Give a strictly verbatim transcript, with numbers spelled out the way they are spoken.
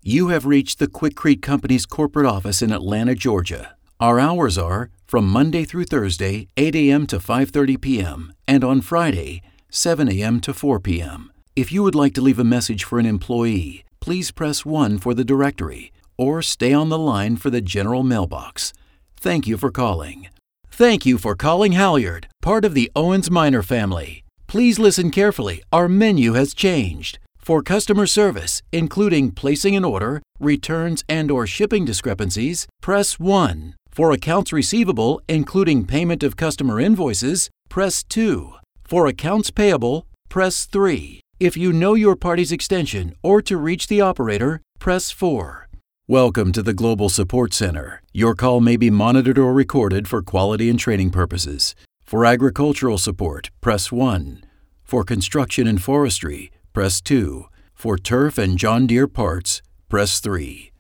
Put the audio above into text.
You have reached the Quikrete Company's corporate office in Atlanta, Georgia. Our hours are from Monday through Thursday, eight a.m. to five thirty p.m., and on Friday, seven a.m. to four p.m. If you would like to leave a message for an employee, please press one for the directory or stay on the line for the general mailbox. Thank you for calling. Thank you for calling Halyard, part of the Owens Minor family. Please listen carefully. Our menu has changed. For customer service, including placing an order, returns, and or shipping discrepancies, press one. For accounts receivable, including payment of customer invoices, press two. For accounts payable, press three. If you know your party's extension or to reach the operator, press four. Welcome to the Global Support Center. Your call may be monitored or recorded for quality and training purposes. For agricultural support, press one. For construction and forestry, press two. For turf and John Deere parts, press three.